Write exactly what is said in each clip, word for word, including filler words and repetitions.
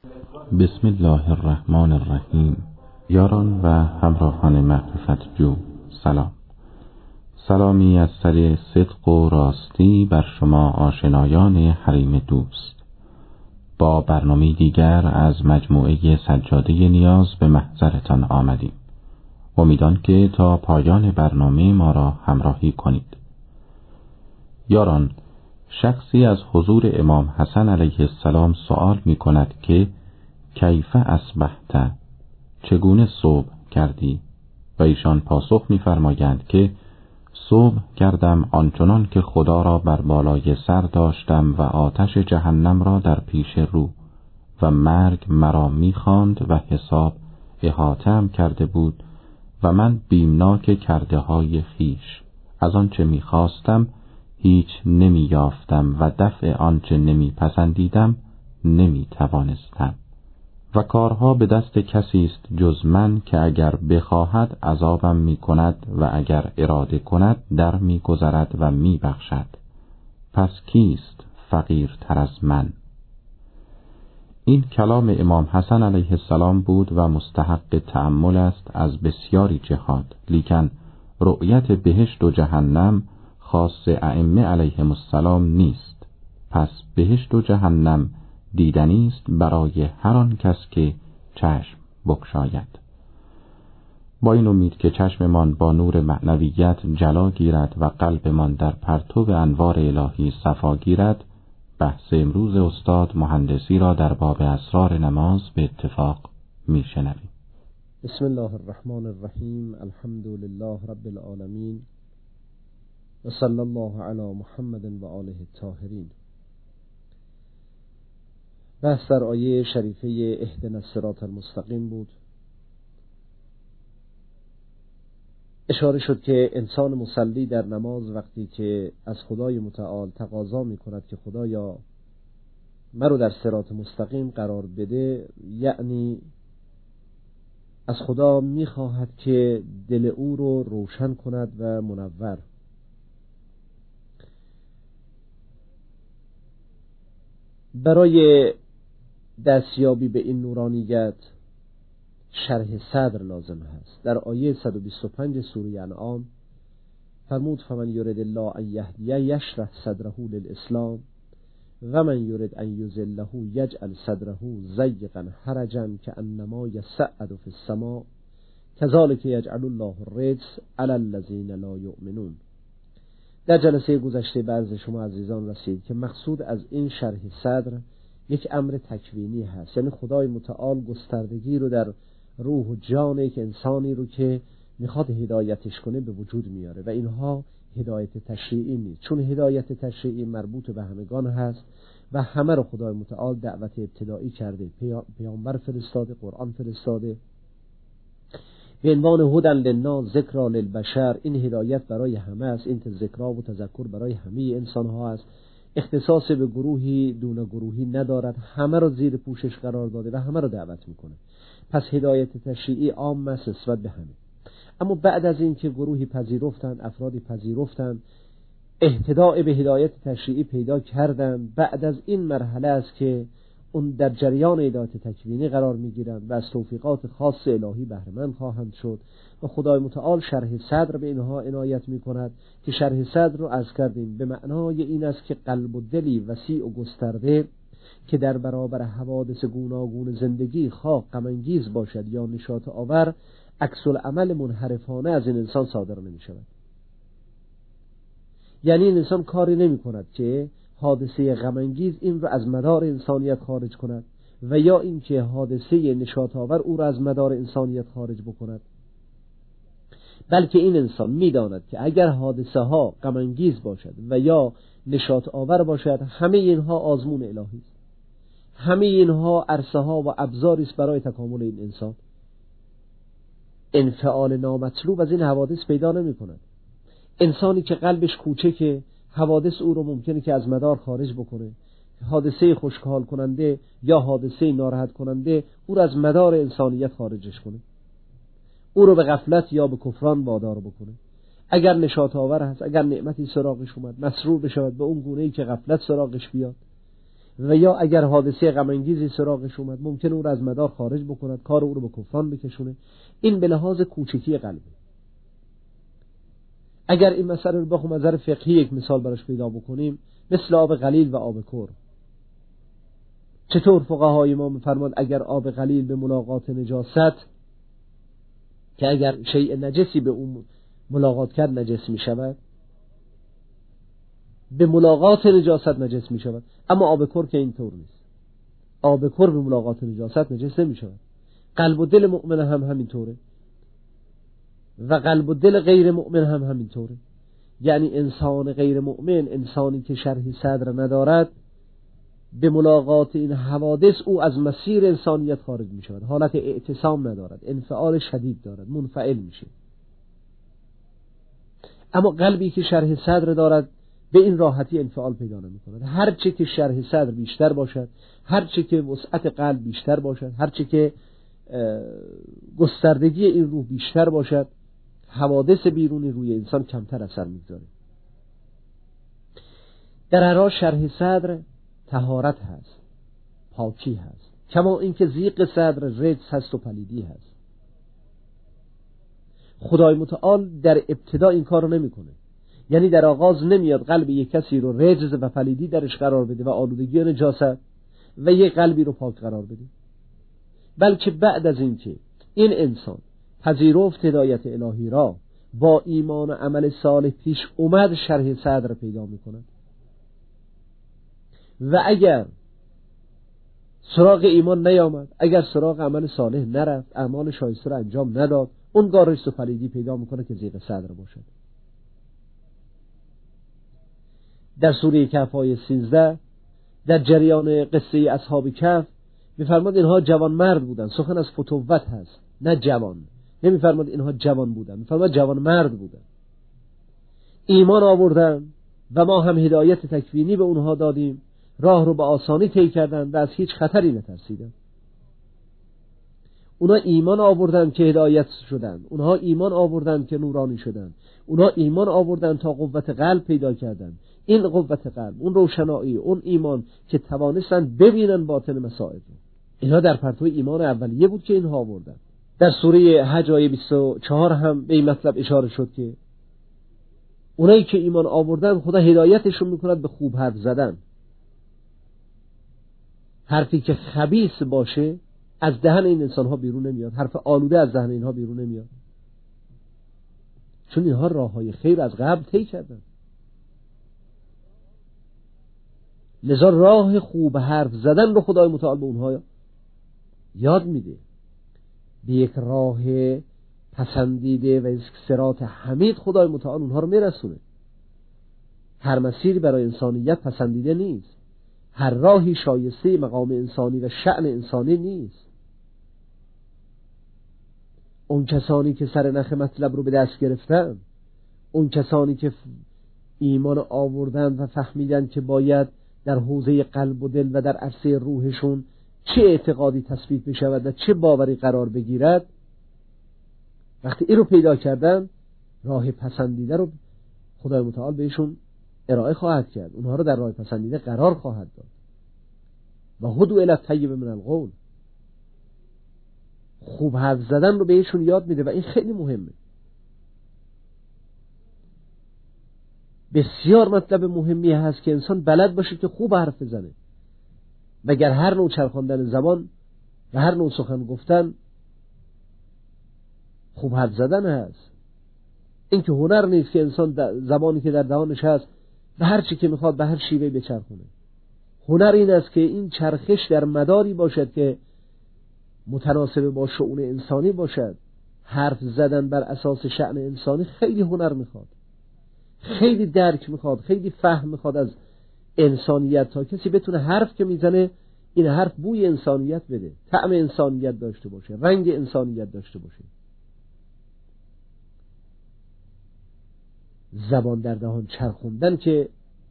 بسم الله الرحمن الرحیم. یاران و همراهان معرفت جو، سلام. سلامی از سر صدق و راستی بر شما آشنایان حریم دوست. با برنامه دیگر از مجموعه سجاده نیاز به محضرتان آمدیم. امیدوارم که تا پایان برنامه ما را همراهی کنید. یاران، شخصی از حضور امام حسن علیه السلام سوال می کند که کیف اصبحت، چگونه صبح کردی؟ و ایشان پاسخ می فرمایند که صبح کردم آنچنان که خدا را بر بالای سر داشتم و آتش جهنم را در پیش رو و مرگ مرا می خواند و حساب احاطه‌ام کرده بود و من بیمناک کرده های خیش از آنچه می خواستم هیچ نمی یافتم و دفع آنچه نمی پسندیدم نمی توانستم و کارها به دست کسی است جز من که اگر بخواهد عذابم می کند و اگر اراده کند در می گذرد و می بخشد. پس کیست فقیرتر از من؟ این کلام امام حسن علیه السلام بود و مستحق تأمل است از بسیاری جهات، لیکن رؤیت بهشت و جهنم خاص ائمه علیهم السلام نیست. پس بهشت و جهنم دیدنی است برای هر آن کس که چشم بگشاید. با این امید که چشممان با نور معنویت جلا گیرد و قلبمان در پرتو انوار الهی صفا گیرد، بحث امروز استاد مهندسی را در باب اسرار نماز به اتفاق میشنویم. بسم الله الرحمن الرحیم. الحمد لله رب العالمین و صلی الله علی محمد و آله الطاهرین. بحث در آیه شریفه اهدنا الصراط المستقیم بود. اشاره شد که انسان مصلی در نماز وقتی که از خدای متعال تقاضا می کند که خدایا مرا در صراط مستقیم قرار بده، یعنی از خدا می خواهد که دل او رو روشن کند و منور. برای دستیابی به این نورانیت شرح صدر لازم هست. در آیه صد و بیست و پنج سوره انعام فرمود فمن یرد الله ان یهدیه یشرح صدره للاسلام و من یرد ان یضله یجعل صدره ضیقا حرجا کانما یصعد فی السماء کذلک یجعل الله الرجس علی الذین لا یؤمنون. در جلسه گذشته به عرض شما عزیزان رسید که مقصود از این شرح صدر یک امر تکوینی هست، یعنی خدای متعال گستردگی رو در روح و جان یک انسانی رو که میخواد هدایتش کنه به وجود میاره و اینها هدایت تشریعی نیست، چون هدایت تشریعی مربوط به همگان هست و همه رو خدای متعال دعوت ابتدایی کرده، پیامبر فرستاده، قرآن فرستاده به عنوان هدی للناس ذکری للبشر. این هدایت برای همه است، این ذکر و تذکر برای همه انسان ها است، اختصاص به گروهی دون گروهی ندارد، همه را زیر پوشش قرار داده و همه را دعوت میکنه. پس هدایت تشریعی عام است نسبت به همه. اما بعد از این که گروهی پذیرفتند، افرادی پذیرفتند، اهتداء به هدایت تشریعی پیدا کردند، بعد از این مرحله است که اون در جریان هدایت تکوینی قرار میگیرند و از توفیقات خاص الهی بهره مند خواهند شد و خدای متعال شرح صدر به اینها عنایت میکند که شرح صدر رو عرض کردیم به معنای این است که قلب و دلی وسیع و گسترده که در برابر حوادث گوناگون زندگی خواه غم انگیز باشد یا نشاط آور، عکس العمل منحرفانه از این انسان صادر نمی شود. یعنی این انسان کاری نمی کند که حادثه غم انگیز این رو از مدار انسانیت خارج کند و یا اینکه حادثه نشاط آور او را از مدار انسانیت خارج بکند، بلکه این انسان میداند که اگر حادثه ها غم انگیز باشد و یا نشاط آور باشد، همه اینها آزمون الهی است، همه اینها عرصه ها و ابزاری است برای تکامل این انسان. انفعال نامطلوب از این حوادث پیدا نمی کند. انسانی که قلبش کوچکه، حوادث او رو ممکنه که از مدار خارج بکنه، حادثه خوشحال کننده یا حادثه ناراحت کننده او رو از مدار انسانیت خارجش کنه، او رو به غفلت یا به کفران وادار بکنه. اگر نشاط آور هست، اگر نعمتی سراغش اومد مسرور بشود به اون گونه‌ای که غفلت سراغش بیاد. و یا اگر حادثه غم انگیزی سراغش اومد ممکن او را از مدار خارج بکند، کار او رو به کفران بکشونه. این به لحاظ کوچکی قلبه. اگر این مسئله رو بخوام از نظر فقهی یک مثال براش پیدا بکنیم، مثل آب قلیل و آب کر. چطور فقهای ما می‌فرماد اگر آب قلیل به ملاقات نجاست، که اگر شیء نجسی به اون ملاقات کرد نجس می‌شود، به ملاقات نجاست نجس می‌شود، اما آب کر که اینطور نیست. آب کر به ملاقات نجاست نجس نمی‌شود. قلب و دل مؤمن هم همینطوره و قلب و دل غیر مؤمن هم همینطوره. یعنی انسان غیر مؤمن، انسانی که شرح صدر ندارد، به ملاقات این حوادث او از مسیر انسانیت خارج می شود، حالت اعتصام ندارد، انفعال شدید دارد، منفعل میشه. اما قلبی که شرح صدر دارد به این راحتی انفعال پیدا نمی کند. هرچه که شرح صدر بیشتر باشد، هرچه که وسعت قلب بیشتر باشد، هرچه که گستردگی این روح بیشتر باشد، حوادث بیرونی روی انسان کمتر اثر می‌گذاره. در هر حال شرح صدر طهارت هست، پاکی هست، کما اینکه ضیق صدر رجس هست و پلیدی هست. خدای متعال در ابتدا این کارو نمی‌کنه. یعنی در آغاز نمیاد قلب یک کسی رو رجس و پلیدی درش قرار بده و آلودگی و نجاست و یک قلبی رو پاک قرار بده، بلکه بعد از این که این انسان پذیرفت هدایت الهی را، با ایمان و عمل صالح پیش اومد، شرح صدر پیدا می‌کند. و اگر سراغ ایمان نیامد، اگر سراغ عمل صالح نرفت، اعمال شایسته را انجام نداد، اون گارش و پلیدی پیدا میکنه که ضیق صدر باشد. در سوره کهف آیه سیزده در جریان قصه اصحاب کهف می‌فرماد اینها جوان مرد بودن. سخن از فتوت هست، نه جوان. نمی‌فرماد اینها جوان بودن، می‌فرماد جوان مرد بودن. ایمان آوردن و ما هم هدایت تکوینی به اونها دادیم، راه رو به آسانی طی کردن و از هیچ خطری نترسیدن. اونا ایمان آوردن که هدایت شدن، اونها ایمان آوردن که نورانی شدن، اونها ایمان آوردن تا قوت قلب پیدا کردن. این قوت قلب، اون روشنایی، اون ایمان که توانستن ببینن باطن مسائل، اینها در پرتو ایمان اولیه بود که اینها آوردن. در سوره حج آیه بیست و چهار هم به این مطلب اشاره شد که اونایی که ایمان آوردن خدا هدایتشون میکند به خوب حرف زدن. حرفی که خبیث باشه از دهن این انسان ها بیرون نمیاد، حرف آلوده از دهن اینها بیرون نمیاد، چون اینها راه های خیر از قبل طی کردن. لذا راه خوب حرف زدن رو خدای متعال به اونها یاد میده، به یک راه پسندیده و صراط حمید خدای متعال اونها رو میرسونه. هر مسیری برای انسانیت پسندیده نیست، هر راهی شایسته مقام انسانی و شأن انسانی نیست. اون کسانی که سر نخ مطلب رو به دست گرفتن، اون کسانی که ایمان آوردن و فهمیدن که باید در حوزه قلب و دل و در عرصه روحشون چه اعتقادی تثبیت بشود و چه باوری قرار بگیرد، وقتی این رو پیدا کردن، راه پسندیده رو خدای متعال بهشون ارائه خواهد کرد، اونها رو در راه پسندیده قرار خواهد داد. و هدو الی الطیب من القول، خوب حرف زدن رو بهشون یاد میده و این خیلی مهمه. بسیار مطلب مهمی هست که انسان بلد باشه که خوب حرف بزنه، مگر هر نوع چرخاندن زبان و هر نوع سخن گفتن خوب حرف زدن هست. این که هنر نیست که انسان زبانی که در دهانش هست به هر چی که میخواد به هر شیوهی بچرخونه. هنر این است که این چرخش در مداری باشد که متناسب با شؤون انسانی باشد. حرف زدن بر اساس شأن انسانی خیلی هنر میخواد، خیلی درک میخواد، خیلی فهم میخواد از انسانیت، تا کسی بتونه حرف که میزنه این حرف بوی انسانیت بده، طعم انسانیت داشته باشه، رنگ انسانیت داشته باشه. زبان در دهان چرخوندن که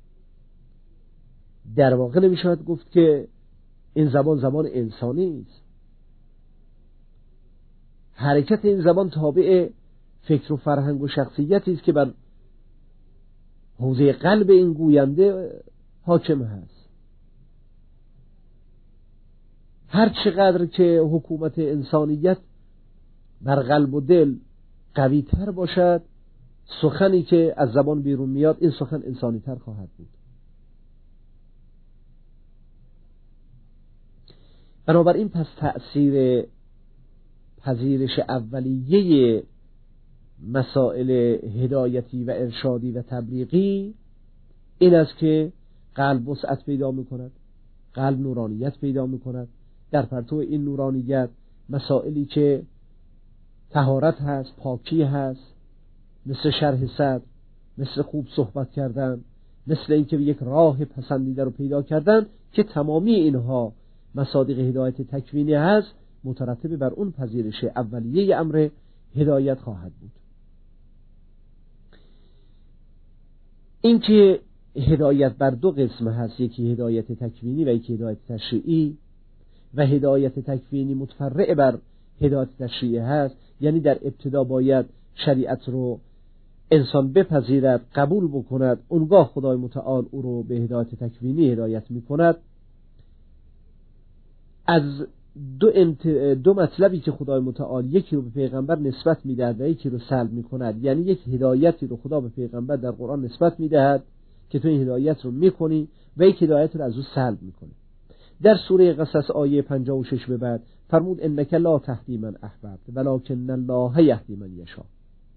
در واقع نمیشود گفت که این زبان زبان انسانی است. حرکت این زبان تابع فکر و فرهنگ و شخصیتی است که بر حوزه قلب این گوینده حاکم هست. هر چقدر که حکومت انسانیت بر قلب و دل قوی تر باشد، سخنی که از زبان بیرون میاد این سخن انسانی تر خواهد بود. بنابراین پس تأثیر پذیرش اولیه مسائل هدایتی و ارشادی و تبلیغی این است که قلب وسعت پیدا می‌کند، قلب نورانیت پیدا می‌کند. در پرتو این نورانیت مسائلی که طهارت هست، پاکی هست، مثل شرح صدر، مثل خوب صحبت کردن، مثل اینکه یک راه پسندیده رو پیدا کردن، که تمامی اینها مصادیق هدایت تکوینی هست، مترتب بر اون پذیرش اولیه امر هدایت خواهد بود. اینکه هدایت بر دو قسم هست، یکی هدایت تکوینی و یکی هدایت تشریعی، و هدایت تکوینی متفرع بر هدایت تشریعی هست، یعنی در ابتدا باید شریعت رو انسان بپذیرد، قبول بکند، اونگاه خدای متعال او رو به هدایت تکوینی هدایت میکند. از دو, انت... دو مطلبی که خدای متعال یکی رو به پیغمبر نسبت میدهد و یکی رو سلب میکند، یعنی یک هدایتی رو خدا به پیغمبر در قرآن نسبت میدهد که تو این هدایت رو میکنی و یک هدایت رو از او سلب میکنی. در سوره قصص آیه پنجاه و شش به بعد فرمود انک لا تهدی من احببت ولکن الله یهدی من یشاء.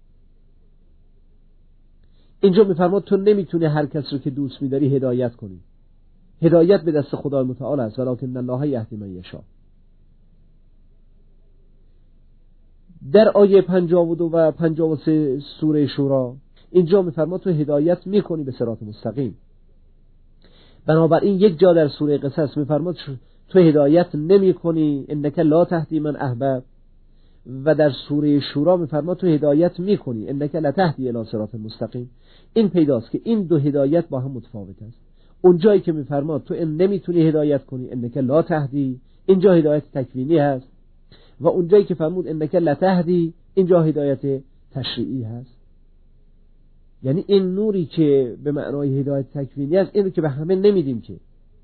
اینجا میفرماد تو نمیتونی هر کس رو که دوست میداری هدایت کنی، هدایت به دست خدای متعال است، ولکن الله یهدی من یشاء. در آیه پنجاه و دو و پنجاه و سه سوره شورا اینجا میفرماد تو هدایت میکنی به صراط مستقیم. بنابراین یک جا در سوره قصص میفرماد تو هدایت نمیکنی، انک لا تهدی من احببت، و در سوره شورا میفرماد تو هدایت میکنی، انک لا تهدی الی صراط مستقیم. این پیداست که این دو هدایت با هم متفاوت است. اون جایی که میفرماد تو این نمیتونی هدایت کنی، انک لا تهدی، اینجا هدایت تکوینی هست، و اون جایی که فرمود انک لا تهدی اینجا هدایت تشریعی هست. یعنی این نوری که به معنای هدایت تکوینی است، این رو که به همه نمیدیم که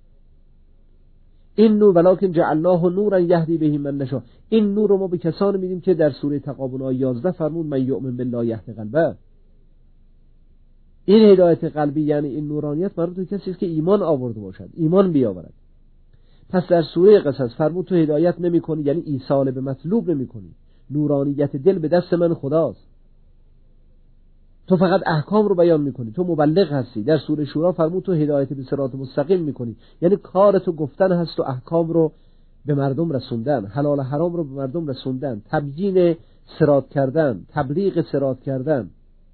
این نور ولکن جعلناه نورا یهدی به من نشاء، این نور رو ما به کسانی میدیم که در سوره تغابن آیه یازده فرمود من یؤمن بالله یهدی قلبه. این هدایت قلبی یعنی این نورانیت مربوط به کسی است که ایمان آورده باشد، ایمان بیاورد. پس در سوره قصص فرمود تو هدایت نمی‌کنی، یعنی ایصال به مطلوب نمی‌کنی، نورانیت دل به دست من خداست، تو فقط احکام رو بیان میکنی، تو مبلغ هستی. در سوره شورا فرمود تو هدایت به صراط مستقیم میکنی، یعنی کار تو گفتن هست و احکام رو به مردم رسوندن، حلال حرام رو به مردم رسوندن، تبیین صراط کردن، تبلیغ صراط کردن،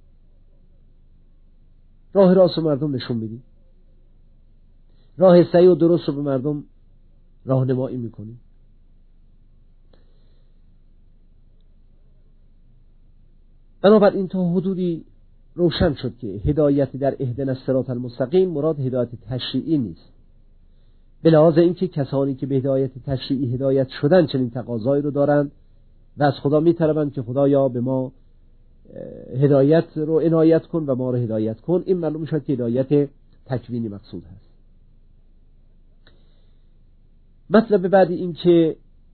راه راست رو مردم نشون میدی، راه صحیح و درست رو به مردم راهنمایی میکنی. بنابراین تا حدودی روشن شد که هدایت در اهدنا الصراط المستقیم مراد هدایت تشریعی نیست، به لحاظ اینکه کسانی که به هدایت تشریعی هدایت شدن چنین تقاضایی رو دارند و از خدا میطلبند که خدایا به ما هدایت رو عنایت کن و ما رو هدایت کن. این معلوم شد که هدایت تکوینی مقصود هست. مطلب بعدی این که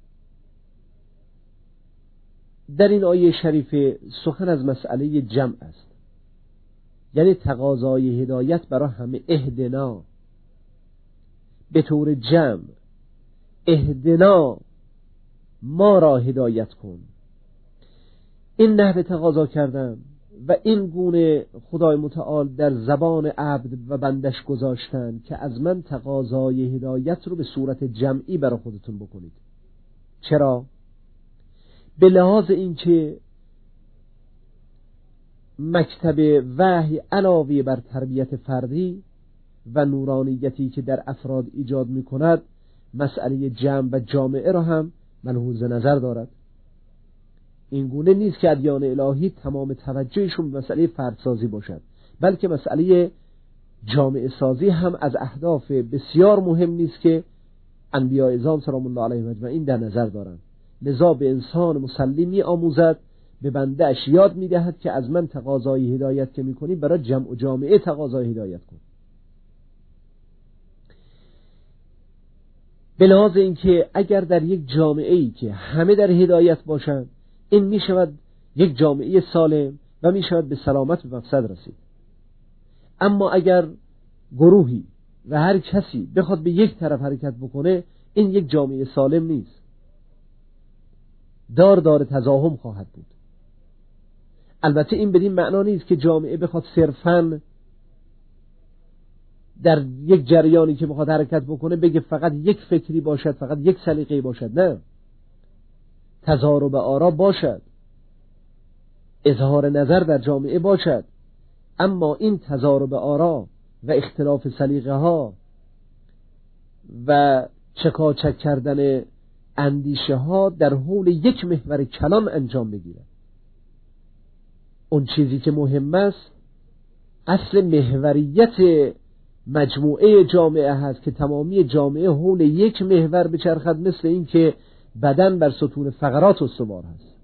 در این آیه شریف سخن از مسئله جمع است، یعنی تقاضای هدایت برای همه، اهدنا به طور جمع، اهدنا ما را هدایت کن. این نحوه تقاضا کردن و این گونه خدای متعال در زبان عبد و بندش گذاشتن که از من تقاضای هدایت رو به صورت جمعی برای خودتون بکنید. چرا؟ به لحاظ این که مکتب وحی علاوه بر تربیت فردی و نورانیتی که در افراد ایجاد می کند، مسئله جمع و جامعه را هم ملحوظ نظر دارد. این گونه نیست که ادیان الهی تمام توجهشون به مسئله فردسازی باشد، بلکه مسئله جامعه سازی هم از اهداف بسیار مهم نیست که انبیاء اعظام سلام الله علیهم اجمعین در نظر دارند. لذا به انسان مسلمی آموزد، به بنده اش یاد میدهد که از من تقاضای هدایت که میکنی برای جمع و جامعه تقاضای هدایت کن. به لحاظ اینکه اگر در یک جامعه‌ای که همه در هدایت باشند، این می شود یک جامعه سالم و می شود به سلامت به مقصد رسید. اما اگر گروهی و هر کسی بخواد به یک طرف حرکت بکنه، این یک جامعه سالم نیست، دار دار تزاحم خواهد بود. البته این بدین معنا نیست که جامعه بخواد صرفاً در یک جریانی که بخواد حرکت بکنه بگه فقط یک فکری باشد، فقط یک سلیقه‌ای باشد. نه، تضارب آرا باشد، اظهار نظر در جامعه باشد، اما این تضارب آرا و اختلاف سلیقه ها و چکاچک کردن اندیشه ها در حول یک محور کلان انجام بگیرد. اون چیزی که مهم است اصل محوریت مجموعه جامعه هست که تمامی جامعه حول یک محور بچرخد، مثل این که بدن بر ستون فقرات استوار هست.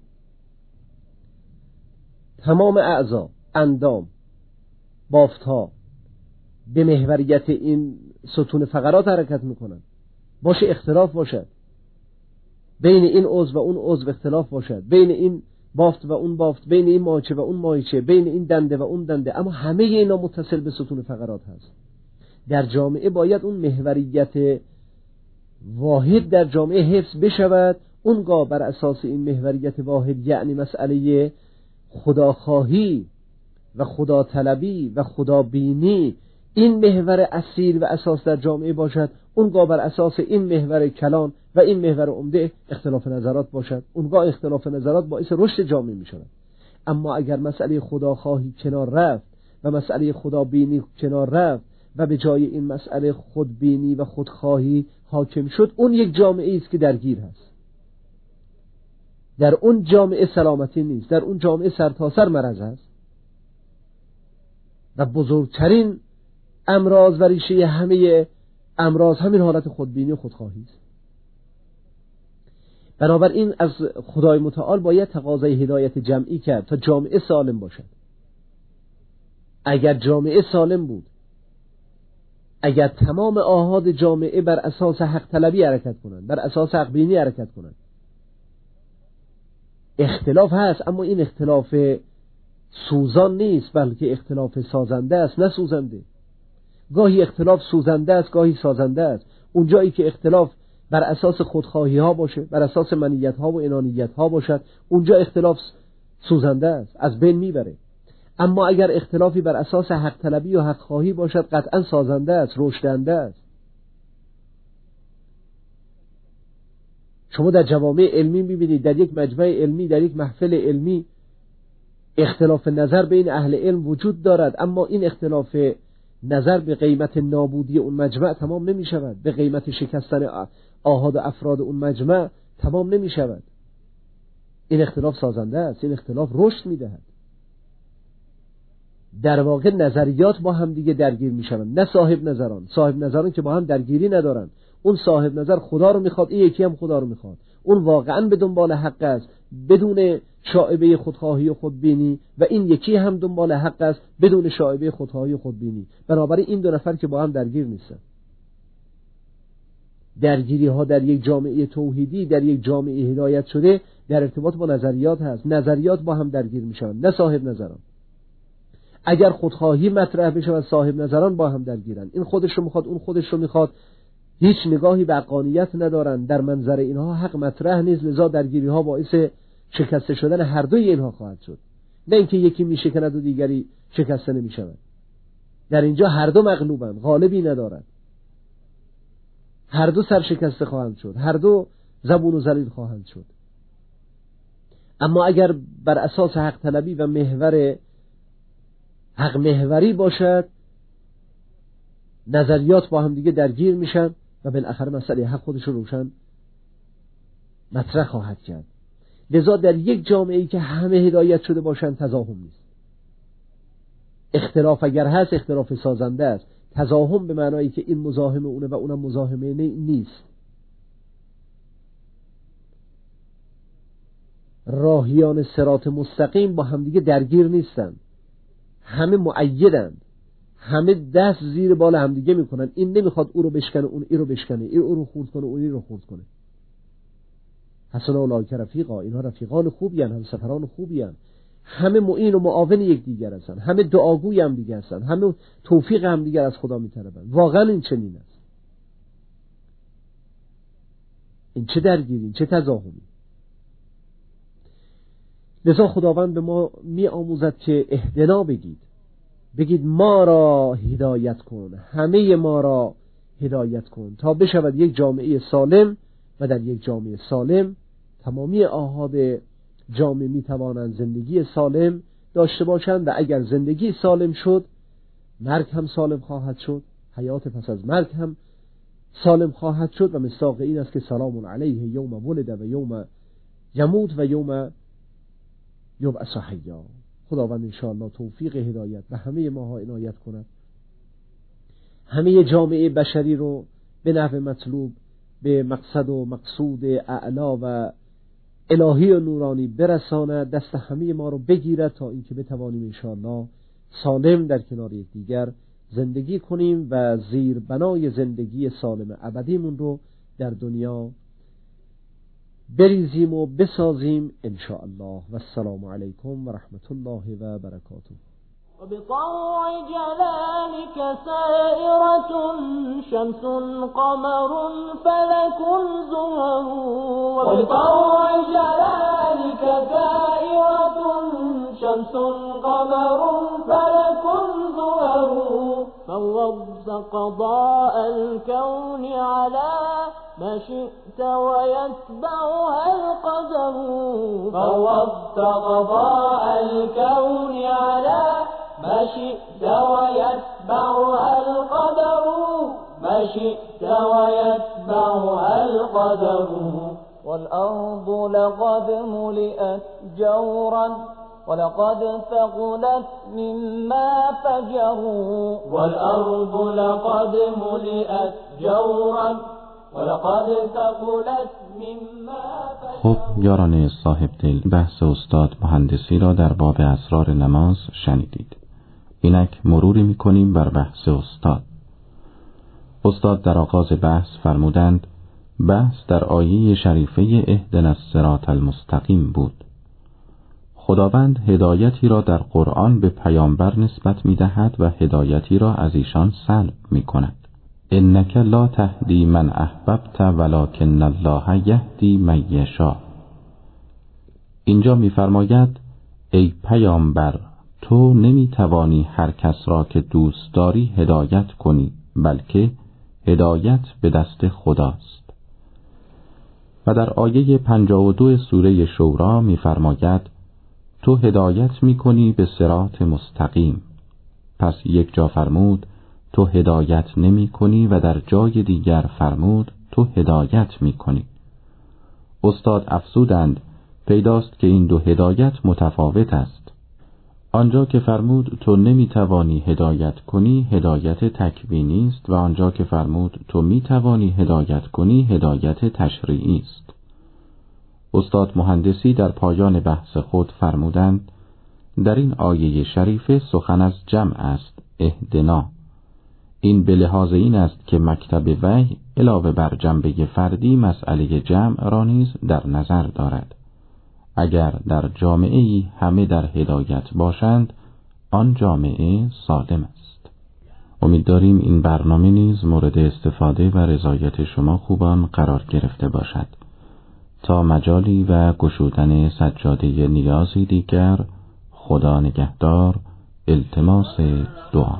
تمام اعضا، اندام، بافتها به محوریت این ستون فقرات حرکت میکنن. باشه اختلاف باشد بین این عضو و اون عضو، اختلاف باشد بین این بافت و اون بافت، بین این ماهیچه و اون ماهیچه، بین این دنده و اون دنده، اما همه اینا متصل به ستون فقرات هست. در جامعه باید اون محوریت واحد در جامعه حفظ بشود. اونگاه بر اساس این محوریت واحد، یعنی مسئله خداخواهی و خدا طلبی و خدا بینی، این محور اصیل و اساس در جامعه باشد، اونگاه بر اساس این محور کلان و این محور عمده اختلاف نظرات باشد. اونگاه اختلاف نظرات باعث رشد جامعه می شود. اما اگر مسئله خداخواهی کنار رفت و مسئله خدا بینی کنار رفت و به جای این مسئله خودبینی و خودخواهی حاکم شد، اون یک جامعه است که درگیر هست. در اون جامعه سلامتی نیست، در اون جامعه سرتاسر مرض هست و بزرگترین امراض و ریشه همه امراض همین حالت خودبینی و خودخواهی است. بنابراین از خدای متعال باید تقاضای هدایت جمعی کرد تا جامعه سالم باشد. اگر جامعه سالم بود، اگر تمام آحاد جامعه بر اساس حق طلبی حرکت کنند، بر اساس حق بینی حرکت کنند، اختلاف هست اما این اختلاف سوزان نیست، بلکه اختلاف سازنده است نه سوزنده. گاهی اختلاف سوزنده است، گاهی سازنده است. اون جایی که اختلاف بر اساس خودخواهی ها باشه، بر اساس منیت ها و انانیت ها باشد، اونجا اختلاف سوزنده است، از بین میبره. اما اگر اختلافی بر اساس حق طلبی و حق خواهی باشد، قطعا سازنده است، رشدنده است. شما در جوامع علمی میبینید، در یک مجمع علمی، در یک محفل علمی، اختلاف نظر بین اهل علم وجود دارد، اما این اختلاف نظر به قیمت نابودی اون مجمع تمام نمی شود، به قیمت شکستن آحاد و افراد اون مجمع تمام نمی شود. این اختلاف سازنده است، این اختلاف رشد می دهد. در واقع نظریات با هم دیگه درگیر می شوند، نه صاحب نظران. صاحب نظران که با هم درگیری ندارن. اون صاحب نظر خدا رو میخواد، این یکی هم خدا رو میخواد. اون واقعا به دنبال حق است بدون شائبه خودخواهی و خودبینی، و این یکی هم دنبال حق است بدون شائبه خودخواهی و خودبینی. بنابراین این دو نفر که با هم درگیر نیستن. درگیری ها در یک جامعه توحیدی، در یک جامعه هدایت شده، در ارتباط با نظریات هست. نظریات با هم درگیر میشن، نه صاحب نظران. اگر خودخواهی مطرح بشه و صاحب نظران با هم درگیرن، این خودش رو میخواد، اون خودش رو میخواد، هیچ نگاهی به حقانیت ندارن، در منظر اینها حق مطرح نیست، لذا درگیری ها باعث شکسته شدن هر دوی اینها خواهد شد. نه اینکه یکی میشکند و دیگری شکسته نمیشود. در اینجا هر دو مغلوبند، غالبی ندارند، هر دو سرشکسته خواهند شد، هر دو زبون و ذلیل خواهند شد. اما اگر بر اساس حق طلبی و محور حق محوری باشد، نظریات با هم دیگه درگیر میشن و بالاخره مسئله حق خودش رو روشن مطرح خواهد کرد. لذا در یک جامعه‌ای که همه هدایت شده باشند تزاحم نیست. اختلاف اگر هست، اختلاف سازنده است. تزاحم به معنایی که این مزاحم اونه و اونم مزاحمه نیست. راهیان صراط مستقیم با همدیگه درگیر نیستند، همه مؤیدند، همه دست زیر بال همدیگه میکنن، این نمیخواد او رو بشکنه، اون این رو بشکنه، این او رو خورد کنه، اون این رو خورد کنه. حسنا اولئک رفیقا، اینها رفیقان خوبی هستند، هم سفران خوبی هستند، همه معین و معاون یکدیگر هستند، همه دعاگوی هم دیگه هستند، همه توفیق هم دیگر از خدا میطلبند. واقعا این چنین است. این چه درگیری، این چه تزاحمی. لذا خداوند به ما می آموزد که اهدنا بگید، بگید ما را هدایت کن، همه ما را هدایت کن تا بشود یک جامعه سالم و در یک جامعه سالم تمامی آحاد جامعه می توانند زندگی سالم داشته باشند و اگر زندگی سالم شد مرگ هم سالم خواهد شد، حیات پس از مرگ هم سالم خواهد شد و مصداق این است که سلام علیه یوم ولد و یوم یموت و یوم یبعث حیا. خداوند انشاءالله توفیق هدایت به همه ماها عنایت کند، همه جامعه بشری رو به نحو مطلوب به مقصد و مقصود اعلا و الهی و نورانی برساند، دست همه ما رو بگیرد تا اینکه بتوانیم انشاءالله سالم در کنار یکدیگر زندگی کنیم و زیر بنای زندگی سالم ابدیمون رو در دنیا بریزیم و بسازیم انشاءالله. و السلام علیکم و رحمت الله و برکاته. وبطوع جلالك سائرة شمس قمر فلك زهر. وبطوع جلالك سائرة شمس قمر فلك زهر. فوضت قضاء الكون على ما شئت ويتبعها القدر. فوضت قضاء الكون على ما شئت ويتبعها القدر. ما شئت ويتبعها القدر. والأرض لقد ملئت جورا ولقد ثقلت مما فجروا. والأرض لقد ملئت جورا ولقد ثقلت مما فجروا. خب یاران صاحب دل، بحث استاد مهندسی را در باب اسرار نماز شنیدید. اینک مروری می‌کنیم بر بحث استاد. استاد در آغاز بحث فرمودند بحث در آیه شریفه اهدنا الصراط المستقیم بود. خداوند هدایتی را در قرآن به پیامبر نسبت می‌دهد و هدایتی را از ایشان سلب می‌کند. انک لا تهدی من احببت ولکن الله یهدی من یشاء. اینجا می‌فرماید ای پیامبر، تو نمی‌توانی هر کس را که دوست داری هدایت کنی، بلکه هدایت به دست خداست. و در آیه پنجاه و دو سوره شورا می‌فرماید تو هدایت می‌کنی به صراط مستقیم. پس یک جا فرمود تو هدایت نمی‌کنی و در جای دیگر فرمود تو هدایت می‌کنی. استاد افزودند پیداست که این دو هدایت متفاوت است. آنجا که فرمود تو نمی‌توانی هدایت کنی هدایت تکوینی است و آنجا که فرمود تو می‌توانی هدایت کنی هدایت تشریعی است. استاد مهندسی در پایان بحث خود فرمودند در این آیه شریفه سخن از جمع است، اهدنا. این به لحاظ این است که مکتب وحی علاوه بر جنبه فردی مسئله جمع را نیز در نظر دارد. اگر در جامعه‌ای همه در هدایت باشند آن جامعه سالم است. امید داریم این برنامه نیز مورد استفاده و رضایت شما خوبان قرار گرفته باشد. تا مجالی و گشودن سجاده نیازی دیگر، خدا نگهدار. التماس دعا.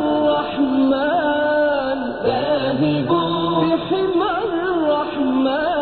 الرحمن